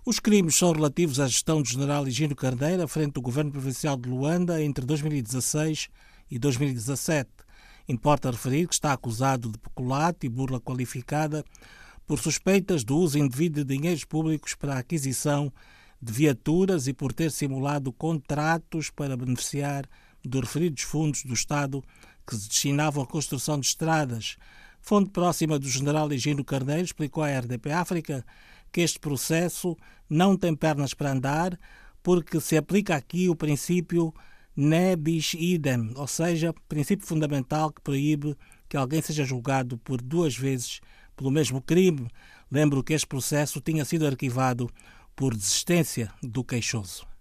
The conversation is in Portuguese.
Os crimes são relativos à gestão do general Higino Carneiro à frente do governo provincial de Luanda entre 2016 e 2017. Importa referir que está acusado de peculato e burla qualificada por suspeitas do uso indevido de dinheiros públicos para a aquisição de viaturas e por ter simulado contratos para beneficiar dos referidos fundos do Estado que se destinavam à construção de estradas. Fonte próxima do general Higino Carneiro explicou à RDP África que este processo não tem pernas para andar porque se aplica aqui o princípio ne bis idem, ou seja, princípio fundamental que proíbe que alguém seja julgado por duas vezes pelo mesmo crime. Lembro que este processo tinha sido arquivado por desistência do queixoso.